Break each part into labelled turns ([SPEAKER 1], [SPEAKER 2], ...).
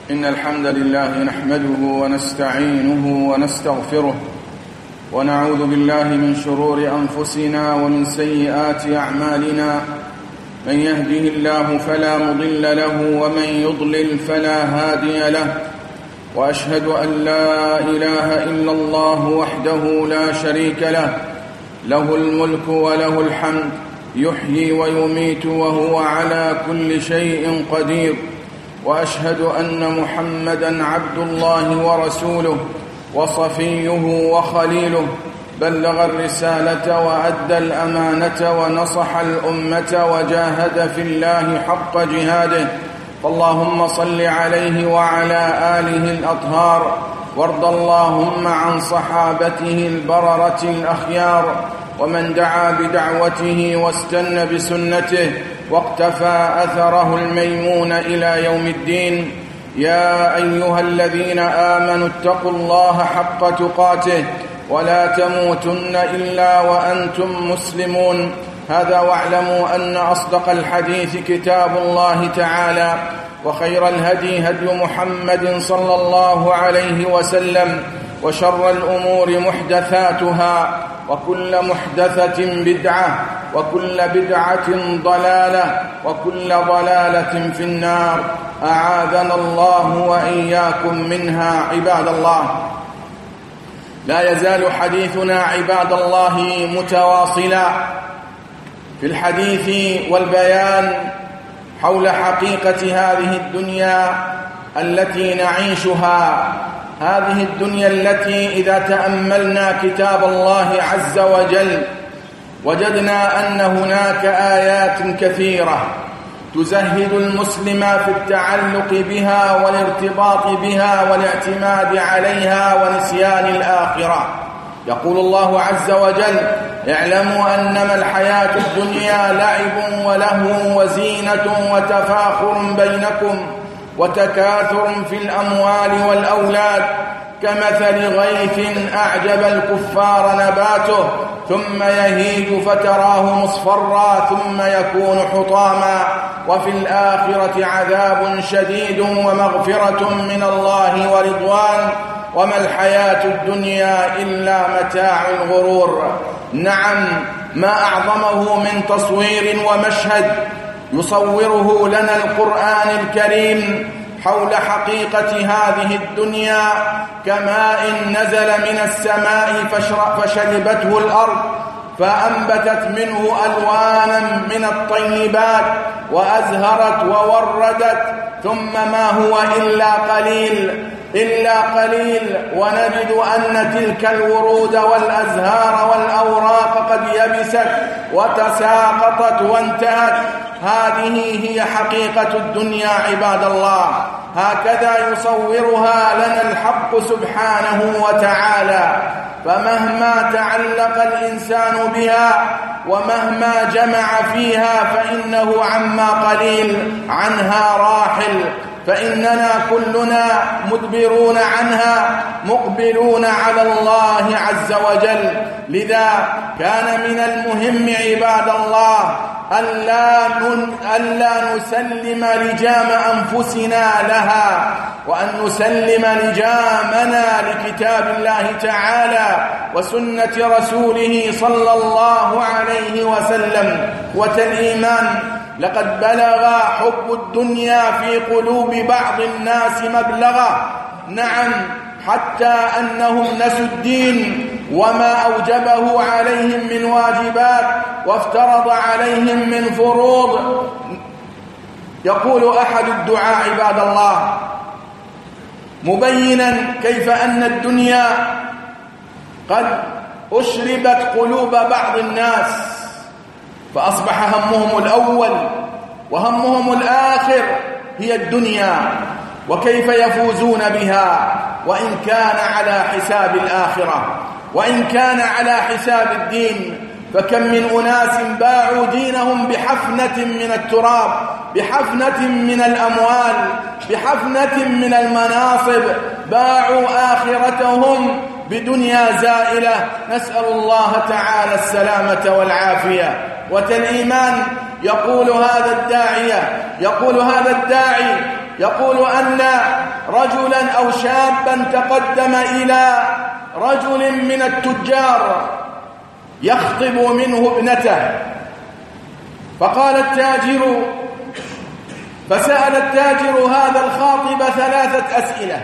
[SPEAKER 1] إن الحمد لله نحمده ونستعينه ونستغفره ونعوذ بالله من شرور أنفسنا ومن سيئات أعمالنا. من يهده الله فلا مضل له ومن يضلل فلا هادي له، وأشهد أن لا إله إلا الله وحده لا شريك له، له الملك وله الحمد، يحيي ويميت وهو على كل شيء قدير. وأشهد أن محمدًا عبد الله ورسوله وصفيه وخليله، بلغ الرسالة وأدى الأمانة ونصح الأمة وجاهد في الله حق جهاده. فاللهم صل عليه وعلى آله الأطهار، وارض اللهم عن صحابته البررة الأخيار، ومن دعا بدعوته واستنى بسنته واقتفى أثره الميمون إلى يوم الدين. يا أيها الذين آمنوا اتقوا الله حق تقاته ولا تموتن إلا وأنتم مسلمون. هذا واعلموا أن أصدق الحديث كتاب الله تعالى، وخير الهدي هدي محمد صلى الله عليه وسلم، وشر الأمور محدثاتها، وكل محدثة بدعة، وكل بدعة ضلالة، وكل ضلالة في النار. أعاذنا الله وإياكم منها. عباد الله، لا يزال حديثنا عباد الله متواصلا في الحديث والبيان حول حقيقة هذه الدنيا التي نعيشها، هذه الدنيا التي إذا تأملنا كتاب الله عز وجل وجدنا أن هناك آيات كثيرة تزهد المسلم في التعلق بها والارتباط بها والاعتماد عليها ونسيان الآخرة. يقول الله عز وجل: اعلموا أنما الحياة الدنيا لعب ولهو وزينة وتفاخر بينكم وتكاثر في الأموال والأولاد، كمثل غيث أعجب الكفار نباته ثم يهيج فتراه مصفرا ثم يكون حطاما، وفي الآخرة عذاب شديد ومغفرة من الله ورضوان، وما الحياة الدنيا إلا متاع الغرور. نعم، ما أعظمه من تصوير ومشهد يصوره لنا القرآن الكريم حول حقيقة هذه الدنيا، كماء نزل من السماء فشربته الأرض فأنبتت منه ألوانا من الطيبات وأزهرت ووردت، ثم ما هو إلا قليل، ونجد أن تلك الورود والأزهار والأوراق قد يبست وتساقطت وانتهت. هذه هي حقيقة الدنيا عباد الله، هكذا يصورها لنا الحق سبحانه وتعالى. فمهما تعلق الإنسان بها ومهما جمع فيها فإنه عما قليل عنها راحل، فإننا كلنا مدبرون عنها مقبلون على الله عز وجل. لذا كان من المهم عباد الله ألا نسلم لجام أنفسنا لها، وأن نسلم لجامنا لكتاب الله تعالى وسنة رسوله صلى الله عليه وسلم. والإيمان، لقد بلغ حب الدنيا في قلوب بعض الناس مبلغا، نعم، حتى أنهم نسوا الدين وما أوجبه عليهم من واجبات وافترض عليهم من فروض. يقول أحد الدعاء عباد الله مبينا كيف أن الدنيا قد أشربت قلوب بعض الناس، فأصبح همهم الأول وهمهم الآخر هي الدنيا وكيف يفوزون بها، وإن كان على حساب الآخرة، وإن كان على حساب الدين. فكم من أناس باعوا دينهم بحفنة من التراب، بحفنة من الأموال، بحفنة من المناصب، باعوا آخرتهم بدنيا زائلة. نسأل الله تعالى السلامة والعافية. والإيمان يقول هذا الداعي يقول أن رجلا أو شابا تقدم إلى رجل من التجار يخطب منه ابنته، فقال التاجر، فسأل التاجر هذا الخاطب 3 أسئلة،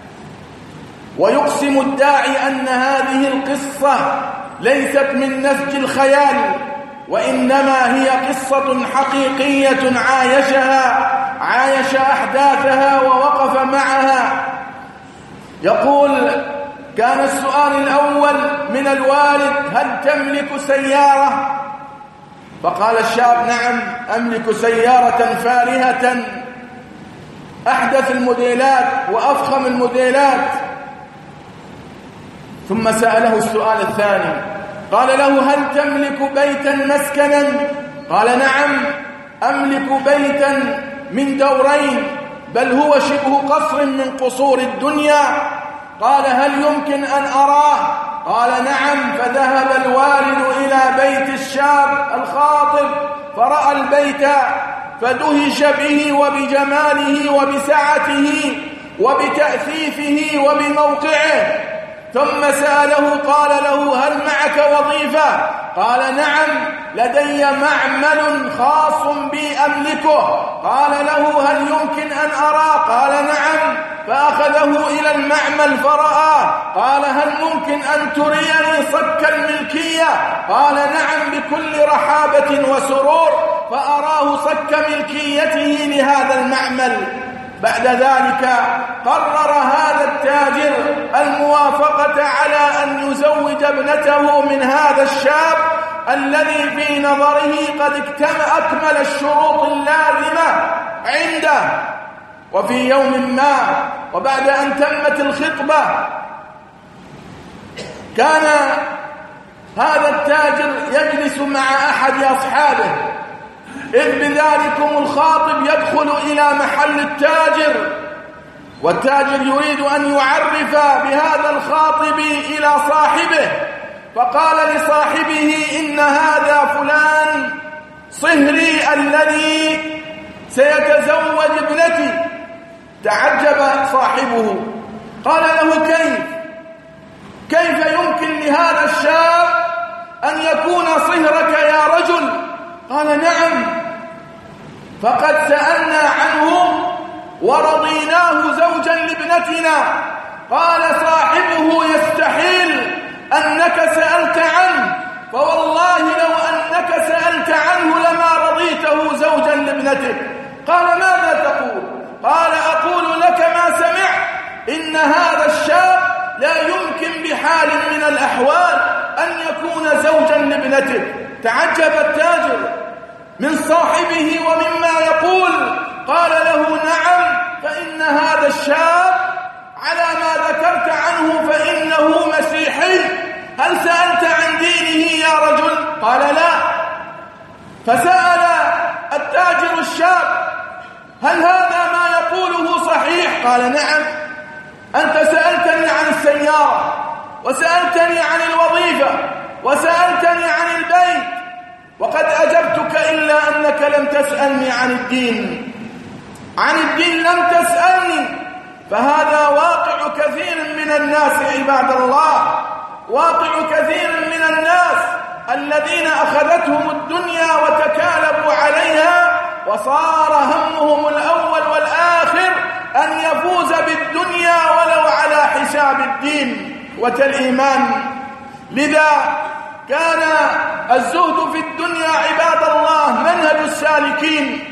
[SPEAKER 1] ويقسم الداعي أن هذه القصة ليست من نسج الخيال، وإنما هي قصة حقيقية عايش أحداثها ووقف معها. يقول: كان السؤال الأول من الوالد: هل تملك سيارة؟ فقال الشاب: نعم، أملك سيارة فارهة أحدث الموديلات وأفخم الموديلات. ثم سأله السؤال الثاني، قال له: هل تملك بيتا مسكنا؟ قال: نعم، أملك بيتا من دورين، بل هو شبه قصر من قصور الدنيا. قال: هل يمكن أن أراه؟ قال: نعم. فذهب الوالد إلى بيت الشاب الخاطب فرأى البيت، فدهش به وبجماله وبسعته وبتأثيثه وبموقعه. ثم سأله قال له: هل معك وظيفة؟ قال: نعم، لدي معمل خاص بي أملكه. قال له: هل يمكن أن أرى؟ قال: نعم. فأخذه إلى المعمل فرآه. قال: هل ممكن أن تريني صك الملكية؟ قال: نعم، بكل رحابة وسرور. فأراه صك ملكيته لهذا المعمل. بعد ذلك قرر هذا التاجر الموافقة على أن يزوج ابنته من هذا الشاب الذي في نظره قد أكمل الشروط اللازمة عنده. وفي يوم ما وبعد أن تمت الخطبة كان هذا التاجر يجلس مع أحد أصحابه، إذ بذلكم الخاطب يدخل إلى محل التاجر، والتاجر يريد أن يعرف بهذا الخاطب إلى صاحبه، فقال لصاحبه: إن هذا فلان صهري الذي سيتزوج ابنتي. تعجب صاحبه، قال له: كيف يمكن لهذا الشاب أن يكون صهرك يا رجل؟ قال: نعم، فقد سألنا عنه ورضيناه زوجا لابنتنا. قال صاحبه: يستحيل أنك سألت عنه، فوالله لو أنك سألت عنه لما رضيته زوجا لابنتك. قال: ماذا تقول؟ قال: أقول لك ما سمعت، إن هذا الشاب لا يمكن بحال من الأحوال أن يكون زوجا لابنتك. تعجب التاجر من صاحبه ومما يقول. قال له: نعم، فإن هذا الشاب على ما ذكرت عنه فإنه مسيحي. هل سألت عن دينه يا رجل؟ قال: لا. فسأل التاجر الشاب: هل هذا ما يقوله صحيح؟ قال: نعم. أنت سألتني عن السيارة، وسألتني عن الوظيفة، وسألتني عن البيت، وقد أجبتك إلا أنك لم تسألني عن الدين. عن الدين لم تسألني. فهذا واقع كثير من الناس عباد الله، واقع كثير من الناس الذين أخذتهم الدنيا وتكالبوا عليها، وصار همهم الأول والآخر أن يفوز بالدنيا ولو على حساب الدين والإيمان. لذا كان الزهد في الدنيا عباد الله منهج السالكين،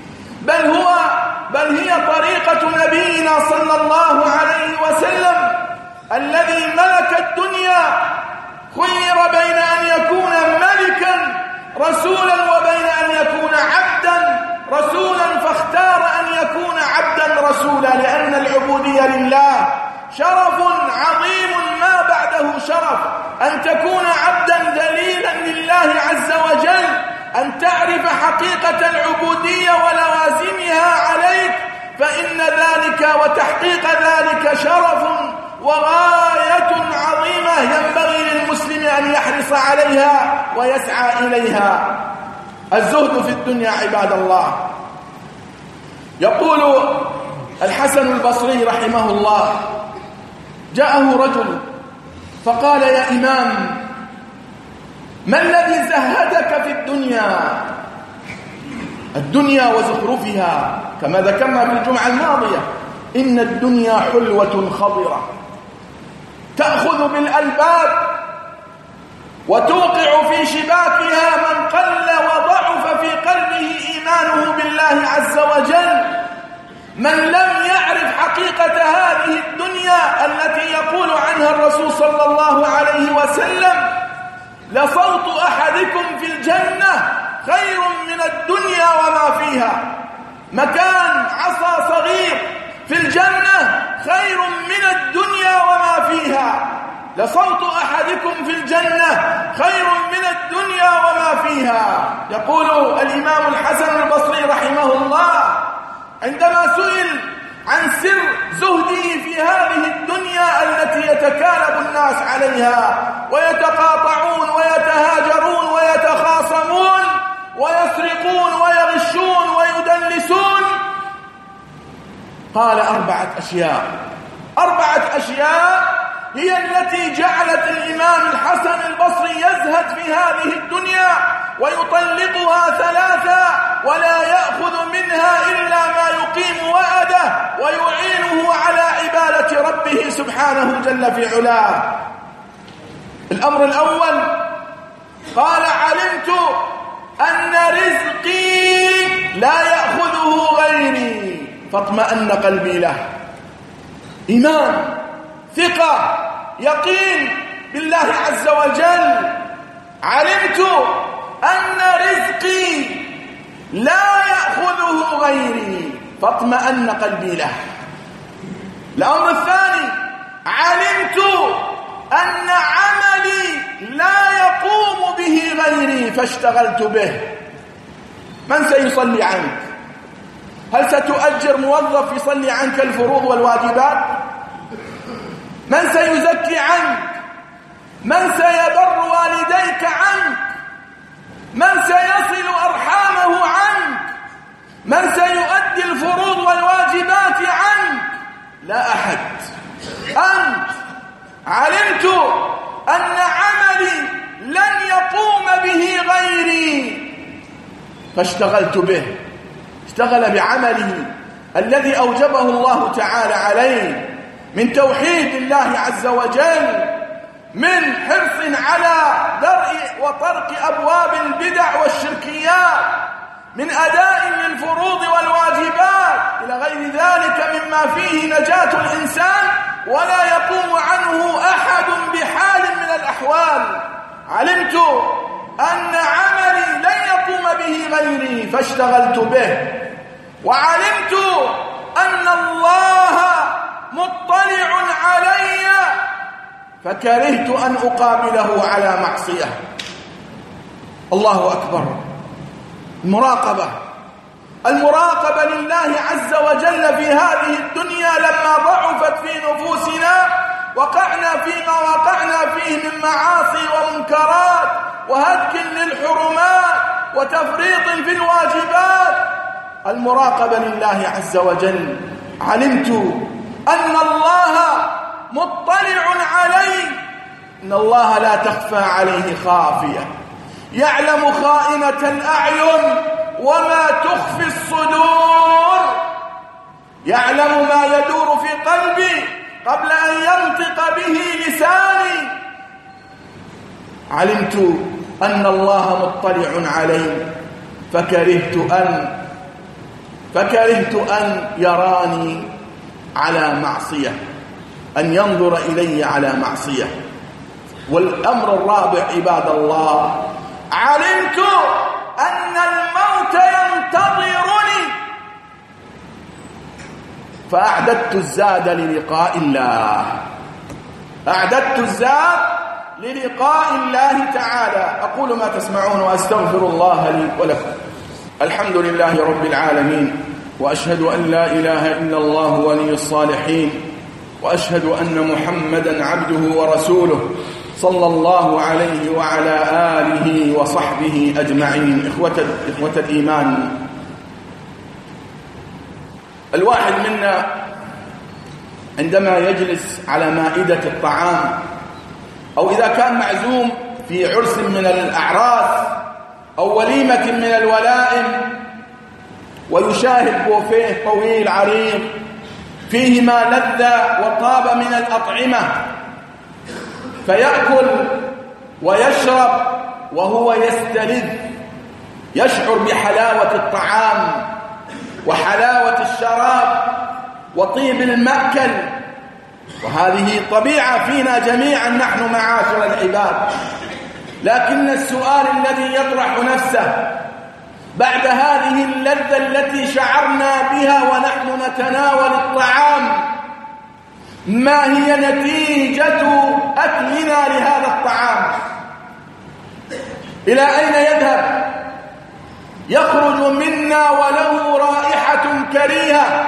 [SPEAKER 1] بل هي طريقة نبينا صلى الله عليه وسلم الذي ملك الدنيا، خير بين أن يكون ملكا رسولا وبين أن يكون عبدا رسولا، فاختار أن يكون عبدا رسولا، لأن العبودية لله شرف عظيم ما بعده شرف. أن تكون عبدا ذليلا لله عز وجل، أن تعرف حقيقة العبودية ولوازمها عليك، فإن ذلك وتحقيق ذلك شرف وغاية عظيمة ينبغي للمسلم أن يحرص عليها ويسعى إليها. الزهد في الدنيا عباد الله. يقول الحسن البصري رحمه الله جاءه رجل فقال: يا إمام، ما الذي زهدك في الدنيا وزخرفها؟ كما ذكرنا في الجمعة الماضية إن الدنيا حلوة خضرة تأخذ بالألباب وتوقع في شباكها من قل وضعف في قلبه إيمانه بالله عز وجل. من لم يعرف حقيقة هذه الدنيا التي يقول عنها الرسول صلى الله عليه وسلم: لصوت أحدكم في الجنة خير من الدنيا وما فيها. مكان عصا صغير في الجنة خير من الدنيا وما فيها. لصوت أحدكم في الجنة خير من الدنيا وما فيها. يقول الإمام الحسن البصري رحمه الله عندما سئل عن سر زهده في هذه الدنيا التي يتكالب الناس عليها ويتقاطعون ويتهاجرون ويتخاصمون ويسرقون ويغشون ويدلسون، قال: 4 أشياء. 4 أشياء هي التي جعلت الإمام الحسن البصري يزهد في هذه الدنيا ويطلقها 3 ولا يأخذ منها إلا ما يقيم وعده ويعينه على عبادة ربه سبحانه جل في علاه. الأمر الأول قال: علمت أن رزقي لا يأخذه غيري فاطمأن قلبي له. إيمان، ثقة، يقين بالله عز وجل. علمت أن رزقي لا يأخذه غيري فاطمأن قلبي له. الأمر الثاني: علمت أن عملي لا يقوم به غيري فاشتغلت به. من سيصلي عنك؟ هل ستؤجر موظف يصلي عنك الفروض والواجبات؟ من سيزكي عنك؟ من سيبر والديك عنك؟ من سيصل أرحامه عنك؟ من سيؤدي الفروض والواجبات عنك؟ لا أحد. أنت. علمت أن عملي لن يقوم به غيري فاشتغلت به. اشتغل بعمله الذي أوجبه الله تعالى عليه من توحيد الله عز وجل، من حرص على درء وطرق أبواب البدع والشركيات، من أداء للفروض والواجبات إلى غير ذلك مما فيه نجاة الإنسان ولا يقوم عنه أحد بحال من الأحوال. علمت أن عملي لن يقوم به غيري فاشتغلت به. وعلمت أن الله مطلع علي فكرهت أن أقابله على معصية. الله أكبر. المراقبة لله عز وجل في هذه الدنيا لما ضعفت في نفوسنا وقعنا فيما وقعنا فيه من معاصي ومنكرات وهتك للحرمات وتفريط في الواجبات. المراقبة لله عز وجل. علمت أن الله مطلع علي، إن الله لا تخفى عليه خافية، يعلم خائنة الأعين وما تخفي الصدور، يعلم ما يدور في قلبي قبل أن ينطق به لساني. علمت أن الله مطلع علي فكرهت أن يراني على معصية، أن ينظر إلي على معصية. والأمر الرابع عباد الله: علمت أن الموت ينتظرني فأعددت الزاد للقاء الله. أعددت الزاد للقاء الله تعالى. أقول ما تسمعون وأستغفر الله لي ولكم. الحمد لله رب العالمين، وأشهد أن لا إله إلا الله ولي الصالحين، وأشهد أن محمدا عبده ورسوله صلى الله عليه وعلى آله وصحبه أجمعين. إخوة الإيمان، الواحد منا عندما يجلس على مائدة الطعام، أو إذا كان معزوم في عرس من الأعراس أو وليمة من الولائم ويشاهد بوفيه طويل عريض فيه ما لذ وطاب من الأطعمة، فيأكل ويشرب وهو يستلذ، يشعر بحلاوة الطعام وحلاوة الشراب وطيب المأكل. وهذه طبيعة فينا جميعا نحن معاشر العباد. لكن السؤال الذي يطرح نفسه بعد هذه اللذة التي شعرنا بها ونحن نتناول الطعام، ما هي نتيجة أكلنا لهذا الطعام؟ إلى أين يذهب؟ يخرج منا وله رائحة كريهة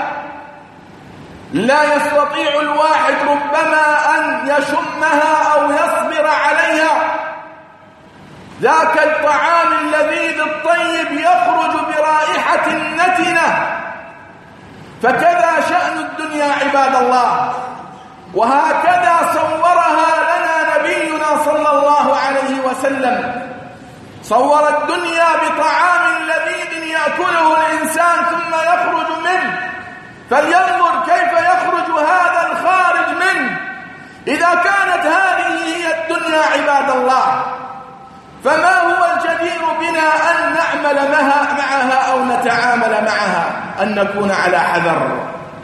[SPEAKER 1] لا يستطيع الواحد ربما أن يشمها أو يصبر عليها. ذاك الطعام اللذيذ الطيب يخرج برائحة نتنة. فكذا شأن الدنيا عباد الله، وهكذا صورها لنا نبينا صلى الله عليه وسلم. صور الدنيا بطعام لذيذ يأكله الإنسان ثم يخرج منه، فلينظر كيف يخرج هذا الخارج منه. إذا كانت هذه هي الدنيا عباد الله، فما هو الجدير بنا أن نعمل معها أو نتعامل معها؟ أن نكون على حذر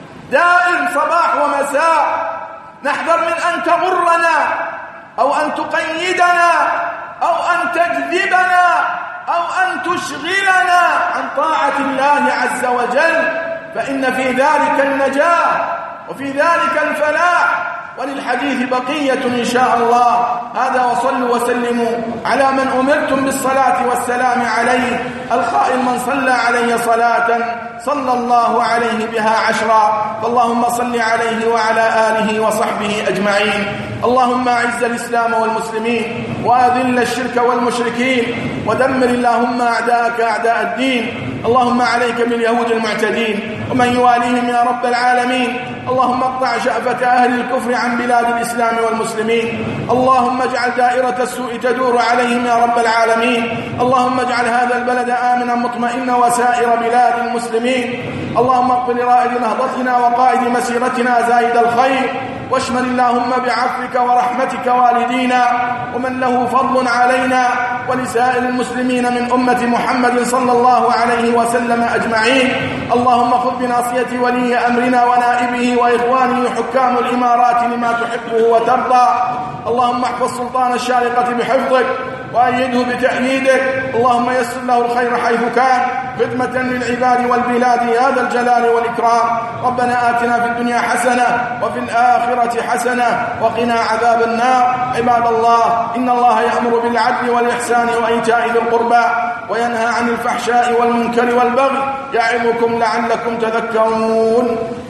[SPEAKER 1] دائم صباح ومساء، نحذر من أن تغرنا أو أن تقيدنا أو أن تجذبنا أو أن تشغلنا عن طاعة الله عز وجل، فإن في ذلك النجاة وفي ذلك الفلاح. وللحديث بقية إن شاء الله. هذا وصلوا وسلموا على من أمرتم بالصلاة والسلام عليه، القائل من صلى علي صلاة صلى الله عليه بها 10. فاللهم صل عليه وعلى آله وصحبه أجمعين. اللهم أعز الإسلام والمسلمين وأذل الشرك والمشركين ودمر اللهم أعداءك أعداء الدين. اللهم عليك باليهود المعتدين ومن يواليهم يا رب العالمين. اللهم اقطع شأفة أهل الكفر عن بلاد الإسلام والمسلمين. اللهم اجعل دائرة السوء تدور عليهم يا رب العالمين. اللهم اجعل هذا البلد آمنا مطمئنا وسائر بلاد المسلمين. اللهم اغفر لرائد نهضتنا وقائد مسيرتنا زايد الخير، واشمل اللهم بعفوك ورحمتك والدينا ومن له فضل علينا ولسائر المسلمين من أمة محمد صلى الله عليه وسلم أجمعين. اللهم خذ بناصية ولي أمرنا ونائبه وإخوانه حكام الإمارات لما تحبه وترضى. اللهم احفظ سلطان الشارقة بحفظك وأيده بتأييدك. اللهم يسر له الخير حيث كان خدمة للعباد والبلاد يا ذا الجلال والإكرام. ربنا آتنا في الدنيا حسنة وفي الآخرة حسنة وقنا عذاب النار. عباد الله، إن الله يأمر بالعدل والإحسان وإيتاء ذي القربى وينهى عن الفحشاء والمنكر والبغي يعظكم لعلكم تذكرون.